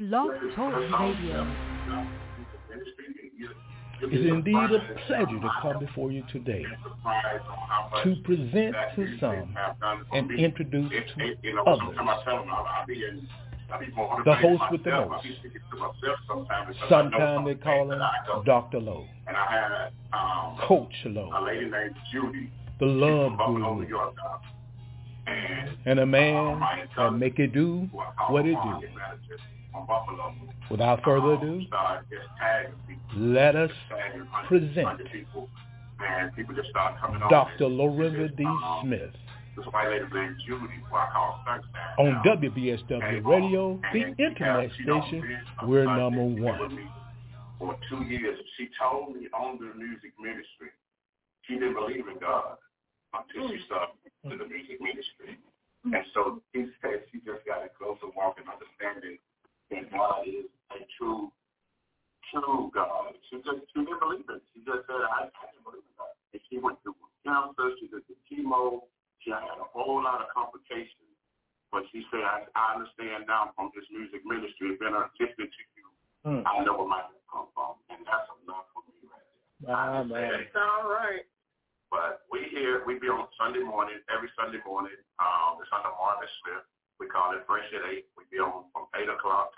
Blog Talk Radio. It is indeed a pleasure to come before you today to present to some and introduce to others the host with the most. Sometimes they call him Dr. Lowe, Coach Lowe, the love guru, and a man that make it do what it do. Without further ado, let us present Dr. Lorinda D. Smith on WBSW Radio, the internet station. We're number one. For 2 years, she told me on the music ministry, she didn't believe in God until she started in the music ministry. And so he said she just got a closer walk and understanding that God is a true God. She didn't believe it. She just said, I didn't believe in God. And she went through cancer, she did the chemo, she had a whole lot of complications. But she said, I understand now from this music ministry, being assistant to you, I know where my help come from. And that's enough for me right there. That's all right. But we be on Sunday morning, every Sunday morning. It's under Marvin Smith. We call it Fresh at 8. We be on from 8 o'clock to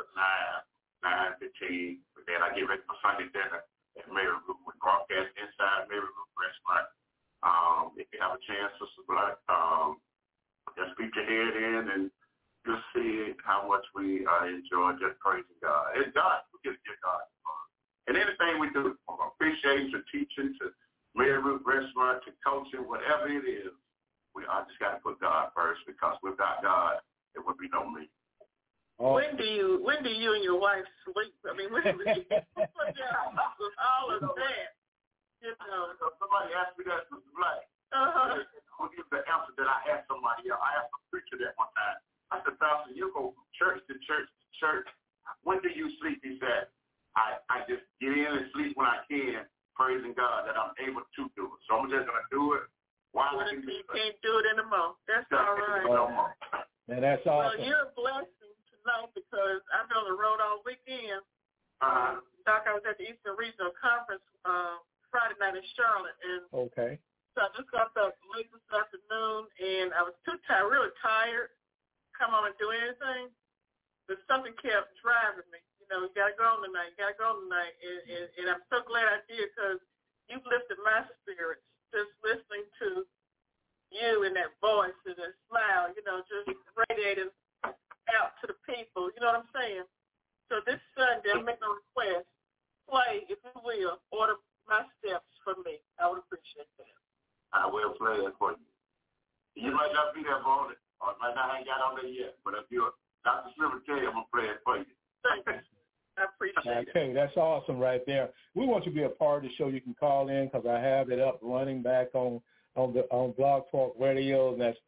9:15. Then I get ready for Sunday dinner at Mary Root. We broadcast inside Mary Root Restaurant. If you have a chance, Sister Black, just peek your head in and just see how much we enjoy just praising God. It's God. We just give God fun. And anything we do, from appreciating to teaching to Mary Root Restaurant to coaching, whatever it is, I just got to put God first, because without God, it would be no me. When do you and your wife sleep? I mean, when do you put down all of that? You know. Somebody asked me that, Sister Black. I'll give the answer that I asked somebody else. I asked a preacher that one time. I said, Pastor, you go church to church to church. When do you sleep? He said, I just get in and sleep when I can, praising God that I'm able to do it. So I'm just going to do it. Why would you can't do it anymore? That's all right. Man, that's awesome. Well, you're a blessing tonight, because I've been on the road all weekend. Doc, I was at the Eastern Regional Conference Friday night in Charlotte. And okay. So I just got back late this afternoon, and I was too tired, really tired, come on and do anything. But something kept driving me. You know, you got to go on tonight, And I'm so glad I did, because you've lifted my spirits just listening to you and that voice and that smile, you know, just radiating out to the people. You know what I'm saying? So this Sunday, I'm making a request. Play, if you will, order my steps for me. I would appreciate that. I will play that for you. You might not be there for it, or might not hang out on there yet, but if you're Dr. Smith will tell you, I'm going to play it for you. Thank you. I appreciate it. Okay, that's awesome right there. We want you to be a part of the show. You can call in, because I have it up running back on Blog Talk Radio, and that's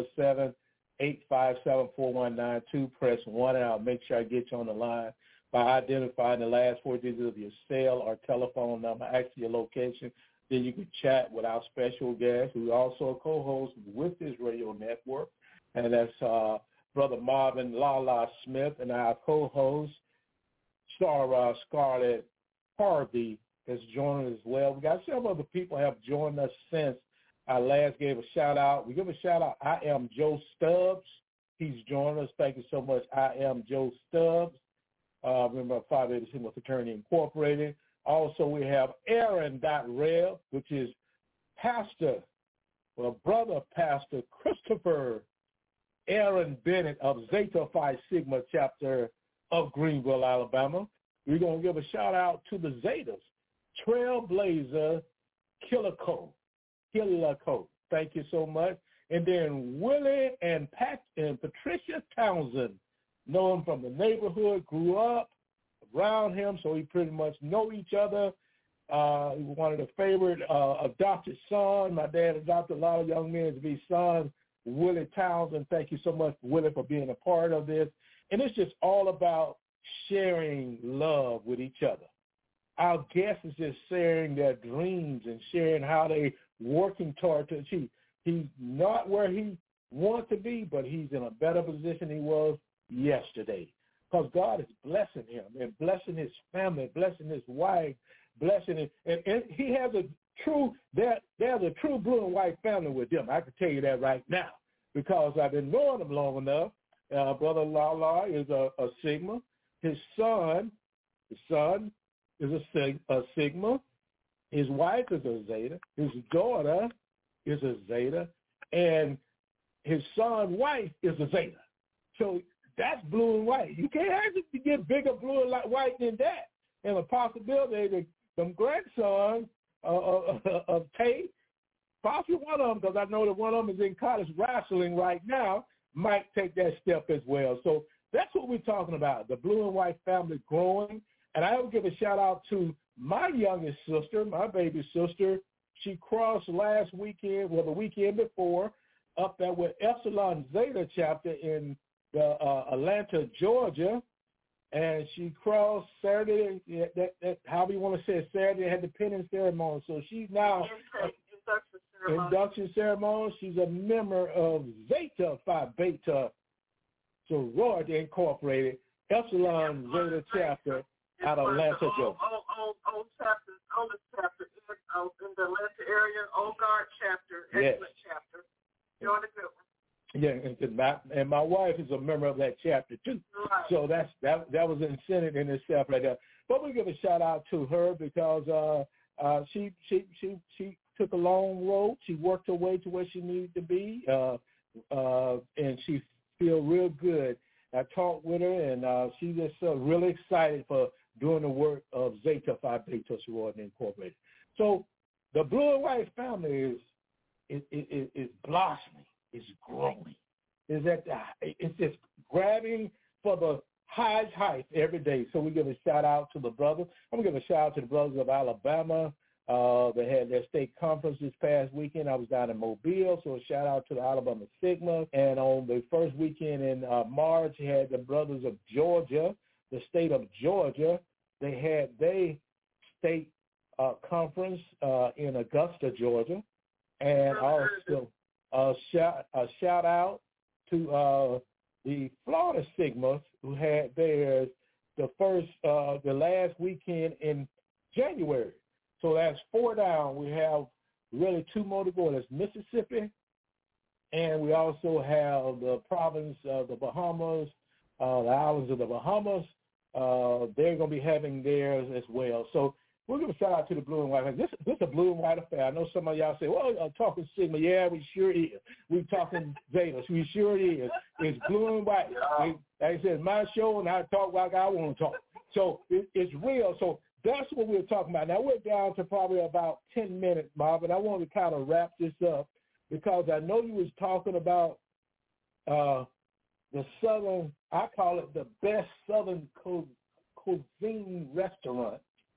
347-857-4192. Press 1, and I'll make sure I get you on the line by identifying the last 4 digits of your cell or telephone number, actually your location. Then you can chat with our special guest, who also a co-host with this radio network, and that's Brother Marvin Lala Smith, and our co-host, Star Scarlett Harvey, is joining us as well. We got several other people have joined us since I last gave a shout-out. We give a shout-out. I am Joe Stubbs. He's joined us. Thank you so much. I am Joe Stubbs. Remember, 587 Fraternity Incorporated. Also, we have Aaron.Rev, which is Brother Pastor Christopher Aaron Bennett of Zeta Phi Sigma chapter of Greenville, Alabama. We're going to give a shout-out to the Zetas. Trailblazer Killico. Thank you so much. And then Willie and Patricia Townsend. Know him from the neighborhood, grew up around him, so we pretty much know each other. He was one of the favorite adopted sons. My dad adopted a lot of young men to be sons. Willie Townsend, thank you so much, Willie, for being a part of this. And it's just all about sharing love with each other. Our guest is just sharing their dreams and sharing how they working toward to achieve. He's not where he wants to be, but he's in a better position he was yesterday. because God is blessing him and blessing his family, blessing his wife, blessing it. And he has a true, there's a true blue and white family with them. I can tell you that right now because I've been knowing them long enough. Brother Lala is a Sigma. His son is a Sigma. His wife is a Zeta. His daughter is a Zeta. And his son's wife is a Zeta. So that's blue and white. You can't actually get bigger blue and white than that. And a possibility that some grandsons of Tate, possibly one of them, because I know that one of them is in college wrestling right now, might take that step as well. So that's what we're talking about, the blue and white family growing. And I will give a shout out to my youngest sister, my baby sister. She crossed last weekend, well, the weekend before, up there with Epsilon Zeta chapter in the Atlanta, Georgia. And she crossed Saturday, that however you want to say it, Saturday, had the pinning ceremony. So she's now induction ceremony. She's a member of Zeta Phi Beta Sorority Incorporated, Epsilon Zeta chapter out of Atlanta, Georgia. Oldest chapter in the Atlanta area, Old Guard chapter, excellent chapter. Doing a good one. Yeah, and my wife is a member of that chapter too. Right. So that was incentive in itself right there. But we give a shout out to her because she took a long road. She worked her way to where she needed to be, and she feel real good. I talked with her, and she's just really excited for doing the work of Zeta Phi Beta Sorority Incorporated. So the blue and white family is blossoming. Is growing. It's just grabbing for the highest height every day. So we give a shout out to the brothers. I'm gonna give a shout out to the brothers of Alabama. They had their state conference this past weekend. I was down in Mobile, so a shout out to the Alabama Sigma. And on the first weekend in March, you had the brothers of Georgia, the state of Georgia. They had their state conference in Augusta, Georgia, and also. A shout out to the Florida Sigmas who had theirs the last weekend in January. So that's 4 down. We have really 2 more to go. That's Mississippi, and we also have the province of the Bahamas, the islands of the Bahamas. They're going to be having theirs as well. So we'll give a shout out to the blue and white. This is a blue and white affair. I know some of y'all say, well, I'm talking Sigma. Yeah, we sure is. We talking Zetas. We sure is. It's blue and white. Like I said, my show, and I talk like I want to talk. So it's real. So that's what we're talking about. Now, we're down to probably about 10 minutes, Marvin. I want to kind of wrap this up because I know you was talking about the Southern, I call it the best Southern cuisine restaurant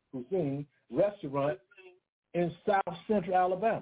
in South Central Alabama.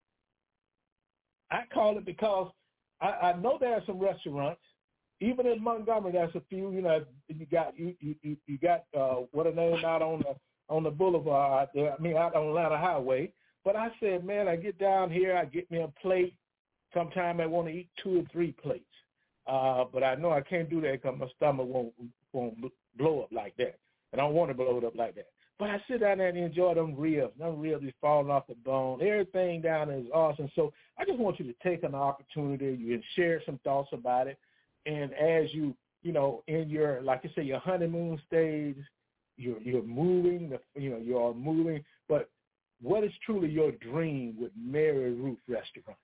I call it because I know there are some restaurants, even in Montgomery. There's a few. You know, you got what a name out on the boulevard there. I mean, out on Atlanta Highway. But I said, man, I get down here, I get me a plate. Sometimes I want to eat 2 or 3 plates. But I know I can't do that because my stomach won't blow up like that. And I don't want to blow it up like that. But I sit down there and enjoy them ribs. Them ribs is falling off the bone. Everything down there is awesome. So I just want you to take an opportunity. You can share some thoughts about it. And as you in your, like you say, your honeymoon stage, you're moving. You are moving. But what is truly your dream with Mary Ruth Restaurant?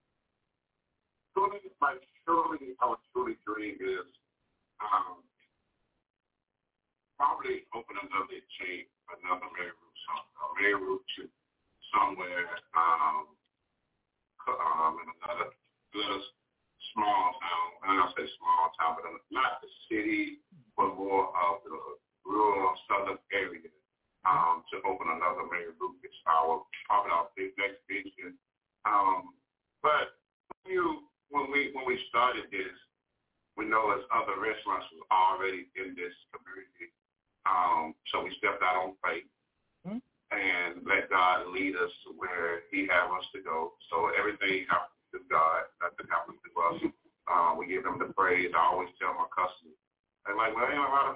Our truly dream is probably open another chain, another Mary Ruth somewhere in another little small town. And I'll say small town, but not the city, but more of the rural southern area. To open another Mary Ruth, it's probably our next vision. But when we started this, we know as other restaurants was already in this community. So we stepped out on faith and let God lead us to where he has us to go. So everything happens to God, nothing happens to us. We give him the praise. I always tell my customers, they're like, well, a lot of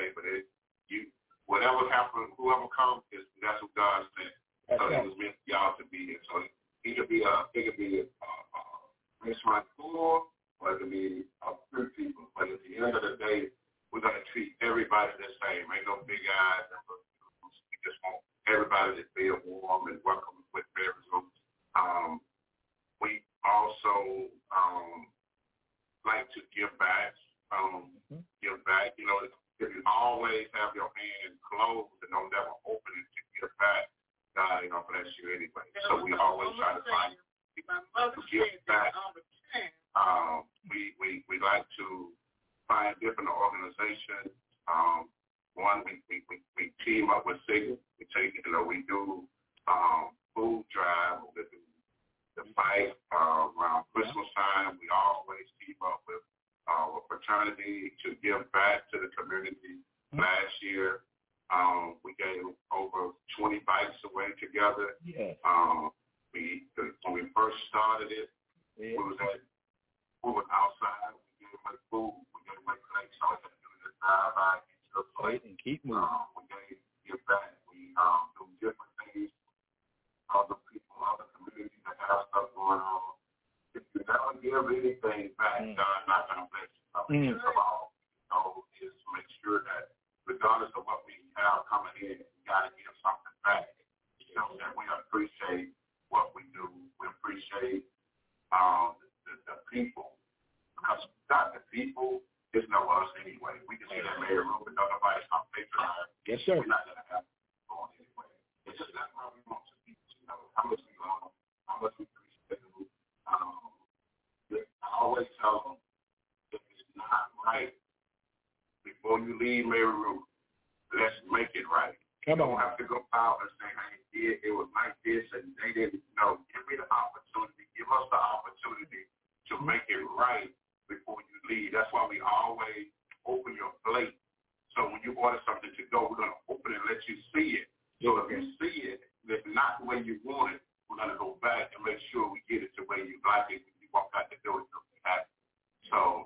say, but whatever happens, whoever comes, that's what God said. So it was meant for y'all to be here. So it could be a restaurant full, or it could be a few people. But at the end of the day, we're going to treat everybody the same. Ain't no big eyes. We just want everybody to feel warm and welcome with Maryville. We also like to give back. Give back. You know, if you always have your hand closed and don't never open it to give back, God ain't gonna bless you anyway. So we always try to find people to give back. We like to find different organizations. One, we team up with Sigma. We do food drive. We do the fight around Christmas time. We always team up with a fraternity to give back to the community. Last year, we gave over 20 bikes away together. Yeah. When we first started it, we was outside. We gave away food. We gave away plates. So we had to do this drive-by into the plate and keep moving. We give back. We do different things. Other people, other communities that have stuff going on. If you never give anything back, God's not going to bless you. Is to make sure that regardless of what we have coming in, we got to give something back. You know, that we appreciate what we do. We appreciate the people. Because without the people, there's no us anyway. We can see that Mary Ruth and nobody's on patronize. Yes, sir. We're not going to have it going anyway. It's just not how we want to be. You know, how much we love them, how much we appreciate them. I always tell them, if it's not right, before you leave Mary Ruth, let's make it right. Come on. You don't have to go out and say, hey, it was like this, and they didn't know. Give me the opportunity. Give us the opportunity to make it right before you leave. That's why we always open your plate. So when you order something to go, we're going to open it and let you see it. So if you see it, if not the way you want it, we're going to go back and make sure we get it the way you like it when you walk out the door. So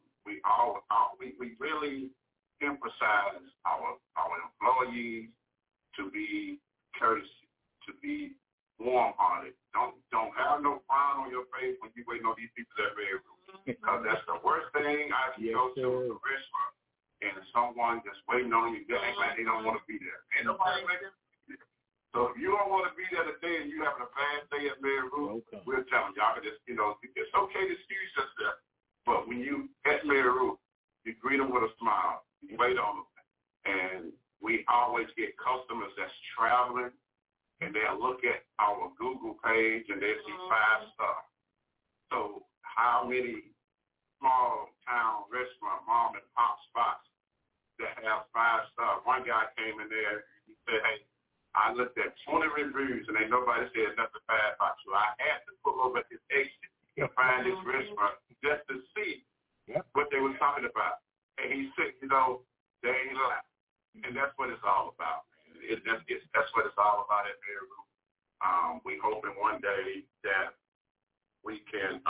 we really emphasize our employees to be courteous, to be warm-hearted. Don't have no frown on your face when you waiting on these people that very rude. Because that's the worst thing I can go to a restaurant and someone just waiting on you. They act like they don't want to be there. Ain't nobody ready to be there. So if you don't want to be there today and you having a bad day at Mary Ruth, we'll tell them, y'all can just, it's okay to excuse yourself. But when you at Mary Ruth, you greet them with a smile. You wait on them. And we always get customers that's traveling, and they'll look at our Google page, and they'll see 5 stars. So how many small town restaurant, mom and pop spots that have 5 stars? One guy came in there, he said, hey, I looked at 20 reviews, and ain't nobody said nothing bad about you. I had to pull over his exit to find this restaurant just to see what they were talking about. And he said, they ain't lying. And that's what it's all about. That's what it's all about at Mary Ruth. We hoping one day that we can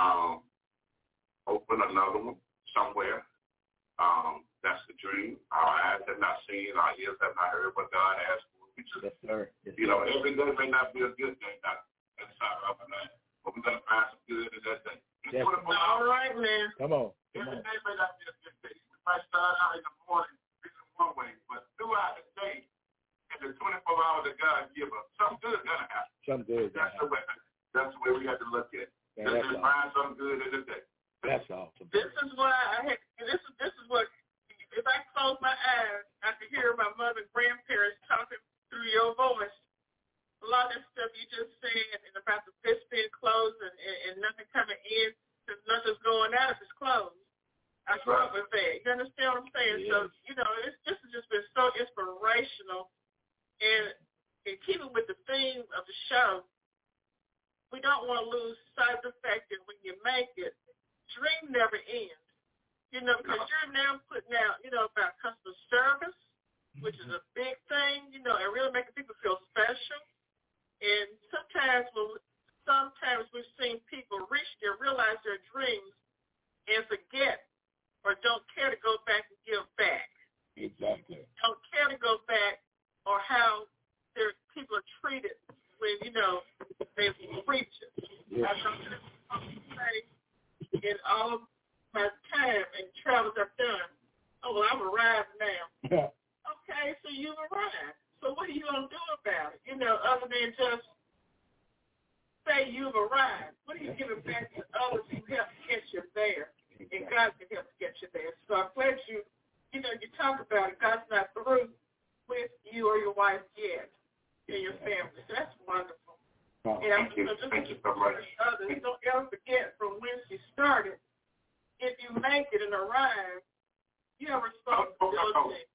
open another one somewhere. That's the dream. Our eyes have not seen, our ears have not heard what God has for us. Yes, sir. Yes, Every day may not be a good day, not inside of our life, but we're going to find some good in that day. Yes. All right, man. Come on. Every day may not be a good day. We might start out in the morning feeling one way, but throughout the day, in the 24 hours that God give us, something good is going to happen. Something good. That's the way we have to look at it. Just find something good in the day. That's awesome. This is why this is what, if I close my eyes, I can hear my mother and grandparents talking through your voice. A lot of that stuff you just said and about the fish being closed and nothing coming in because nothing's going out if it's closed. I grew up with that. You understand what I'm saying? Yeah. So, this has just been so inspirational. And keeping with the theme of the show, we don't want to lose sight of the fact that when you make it, dream never ends. Because you're now putting out, about customer service, which is a big thing, and really making people feel special. And sometimes we've seen people realize their dreams and forget or don't care to go back and give back. Exactly. don't care to go back or how their people are treated when, they're preachers. Yeah. I say in all of my time and travels I've done, oh, well, I'm arrived now. Yeah. Okay, so you've arrived. So what are you going to do about it? Other than just say you've arrived. What are you giving back to others who help get you there? And God can help get you there. So I'm glad you talk about it. God's not through with you or your wife yet and your family. So that's wonderful. Oh, thank you. Thank you so much. Others, don't ever forget from when she started, if you make it and arrive, you have responsibility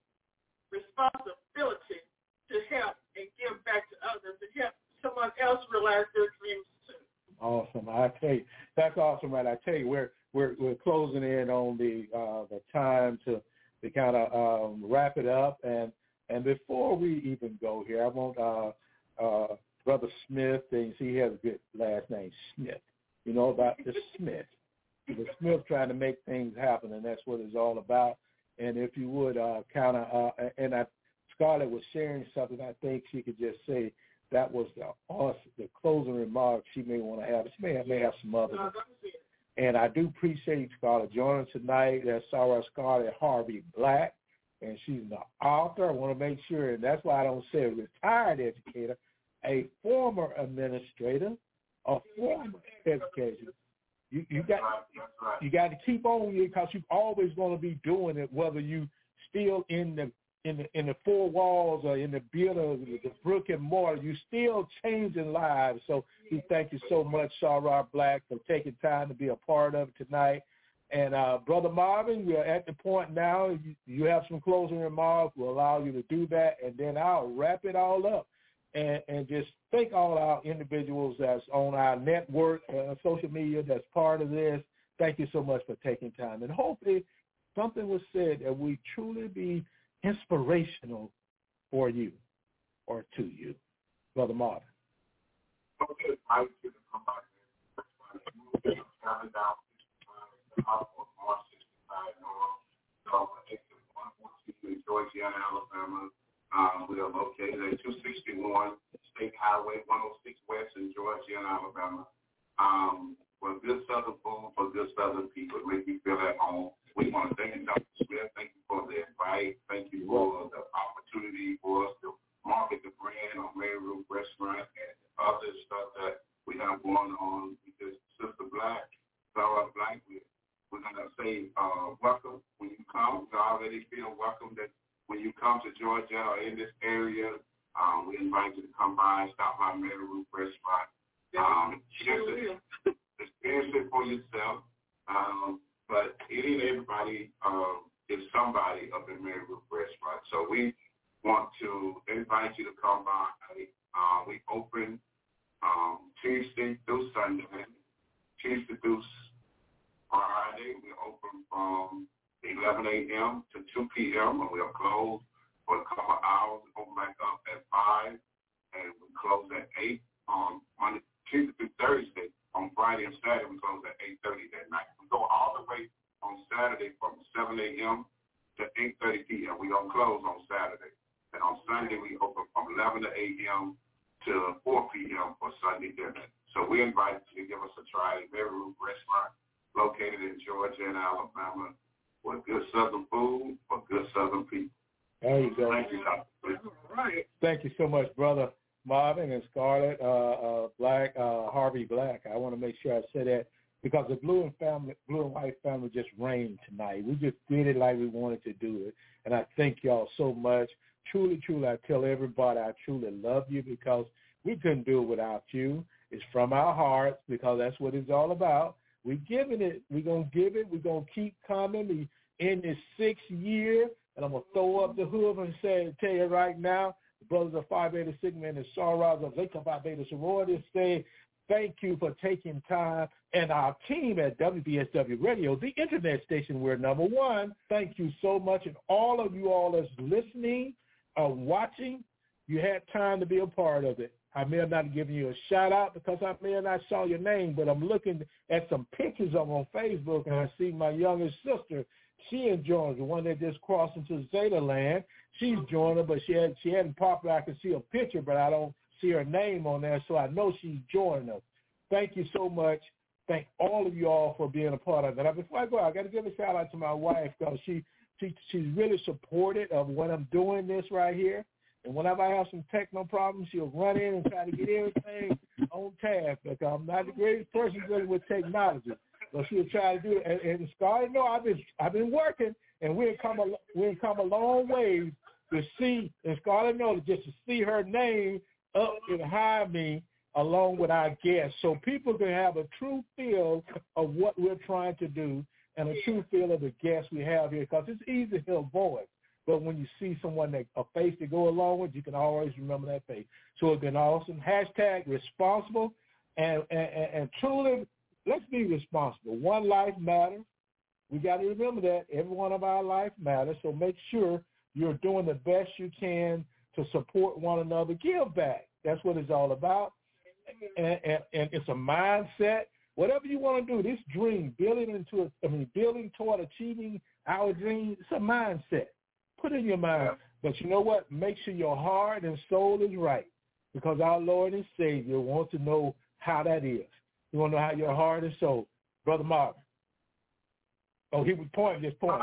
to help and give back to others and help someone else realize their dreams too. Awesome. I tell you, that's awesome, right? I tell you, we're closing in on the time to kind of wrap it up, and before we even go here, I want Brother Smith, and he has a good last name, Smith. About the Smith. The Smith trying to make things happen, and that's what it's all about. And if you would Scarlett was sharing something, I think she could just say that was the closing remark she may want to have. She may have some others. And I do appreciate Scarlett joining tonight. That's our Scarlett Harvey Black, and she's an author. I want to make sure, and that's why I don't say a retired educator, a former administrator, a former educator. You got to keep on because you're always going to be doing it, whether you still in the four walls or in the building, the brick and mortar. You still changing lives. So we thank you so much, Sarah Black, for taking time to be a part of it tonight. And Brother Marvin, we are at the point now. You have some closing remarks. We'll allow you to do that, and then I'll wrap it all up. And just thank all our individuals that's on our network, social media, that's part of this. Thank you so much for taking time. And hopefully something was said that we truly be inspirational for you or to you. Brother Martin. Okay, I would give a comment. March 65 Georgiana, Alabama. We are located at 261 State Highway 106 West in Georgiana, Alabama. For good Southern food, for good Southern people, make you feel at home. We want to thank you, Dr. Smith. Thank you for the advice. Thank you for the opportunity for us to market the brand on Mary Ruth Restaurant and other stuff that we have going on with this Sister Black, Sarah Black. We're going to say welcome when you come. You already feel welcome that when you come to Georgia or in this area, we invite you to come by and stop by Mary Ruth Restaurant. Experience it for yourself. But any and everybody is somebody up in Mary Ruth Restaurant. So we want to invite you to come by. We open Tuesday through Sunday. Tuesday through Friday, we open from 11 a.m. to 2 p.m. and we'll close for a couple of hours. We open back up at 5 and we close at 8 on Monday, Tuesday through Thursday. On Friday and Saturday, we close at 8:30 that night. We go all the way on Saturday from 7 a.m. to 8:30 p.m. We don't close on Saturday. And on Sunday, we open from 11 a.m. to 4 p.m. for Sunday dinner. So we invite you to give us a try at Mary Ruth Restaurant located in Georgia and Alabama with good Southern food for good Southern people. There you go. Thank you, Dr. All right. Thank you so much, Brother Marvin and Scarlett Black, Harvey Black. I want to make sure I say that because the blue and white family just reigned tonight. We just did it like we wanted to do it. And I thank y'all so much. Truly, truly, I tell everybody I truly love you because we couldn't do it without you. It's from our hearts because that's what it's all about. We're giving it. We're going to give it. We're going to keep coming. We in this 6th year, and I'm going to throw up the hood and tell you right now, the brothers of Phi Beta Sigma and the Sorors of Zeta Phi Beta Sorority say thank you for taking time. And our team at WBSW Radio, the internet station, we're number one. Thank you so much. And all of you all that's listening or watching, you had time to be a part of it. I may have not given you a shout-out because I may have not saw your name, but I'm looking at some pictures of on Facebook, and I see my youngest sister, She enjoys the one that just crossed into Zeta land. She's joined her, but she hadn't popped. I can see a picture, but I don't see her name on there, so I know she's joining us. Thank you so much. Thank all of you all for being a part of that. Before I go, I got to give a shout out to my wife because she's really supportive of what I'm doing this right here. And whenever I have some technical problems, she'll run in and try to get everything on task. Because I'm not the greatest person dealing with technology, but she'll try to do it. And Scarlett, no, I've been working, and we've come a long way to see. And Scarlett knows just to see her name up behind me along with our guests, so people can have a true feel of what we're trying to do and a true feel of the guests we have here. Because it's easy to hear a voice. But when you see someone a face to go along with, you can always remember that face. So it's been awesome. # responsible. And truly, let's be responsible. One life matters. We got to remember that. Every one of our life matters. So make sure you're doing the best you can to support one another. Give back. That's what it's all about. And it's a mindset. Whatever you want to do, this dream, building toward achieving our dream, it's a mindset. Put in your mind. But you know what? Make sure your heart and soul is right, because our Lord and Savior wants to know how that is. You want to know how your heart and soul. Brother Marvin. Oh, he was pointing this point.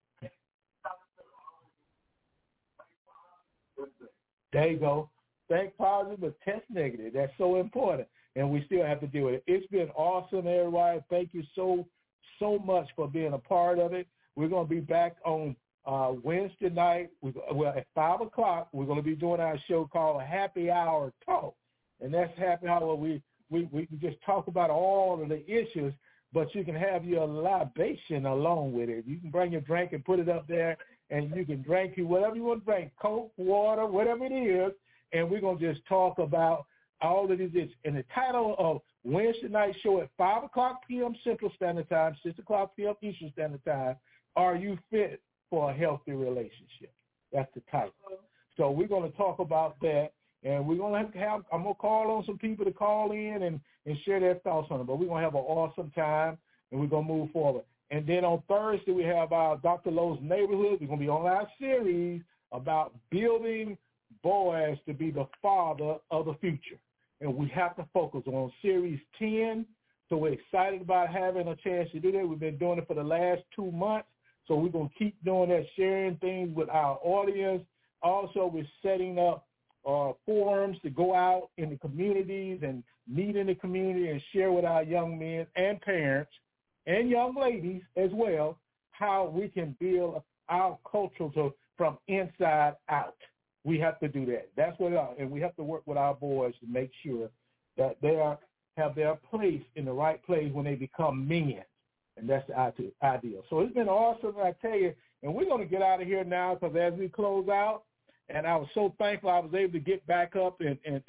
There you go. Think positive, but test negative. That's so important, and we still have to deal with it. It's been awesome, everybody. Thank you so much for being a part of it. We're going to be back on Wednesday night. At 5 o'clock, we're going to be doing our show called Happy Hour Talk, and that's Happy Hour. We just talk about all of the issues, but you can have your libation along with it. You can bring your drink and put it up there, and you can drink whatever you want to drink, Coke, water, whatever it is. And we're going to just talk about all of these issues. And the title of Wednesday night show at 5 o'clock p.m. Central Standard Time, 6 o'clock p.m. Eastern Standard Time, Are You Fit for a Healthy Relationship? That's the title. So we're going to talk about that. And we're going to I'm going to call on some people to call in and share their thoughts on it. But we're going to have an awesome time, and we're going to move forward. And then on Thursday, we have our Dr. Lowe's Neighborhood. We're going to be on our series about building boys to be the father of the future. And we have to focus on Series 10. So we're excited about having a chance to do that. We've been doing it for the last 2 months. So we're going to keep doing that, sharing things with our audience. Also, we're setting up forums to go out in the communities and meet in the community and share with our young men and parents and young ladies as well how we can build our culture from inside out. We have to do that. That's what and we have to work with our boys to make sure that they have their place in the right place when they become men. And that's the ideal. So it's been awesome, I tell you. And we're going to get out of here now because as we close out, and I was so thankful I was able to get back up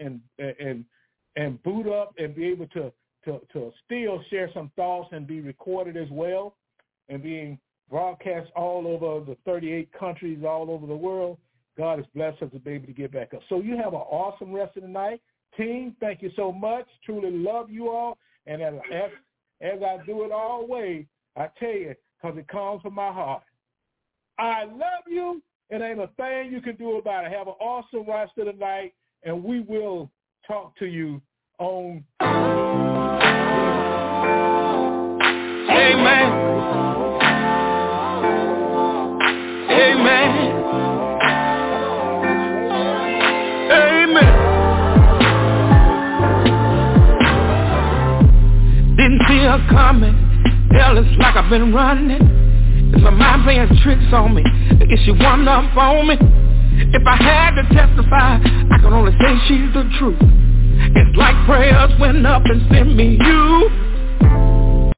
and boot up and be able to still share some thoughts and be recorded as well and being broadcast all over the 38 countries all over the world. God has blessed us to be able to get back up. So you have an awesome rest of the night. Team, thank you so much. Truly love you all. And as I do it always, I tell you, because it comes from my heart, I love you, and ain't a thing you can do about it. Have an awesome rest of the night, and we will talk to you on... Amen. Amen. Didn't see her coming. Hell, it's like I've been running. Is my mind playing tricks on me? Is she one up on me? If I had to testify, I can only say she's the truth. It's like prayers went up and sent me you.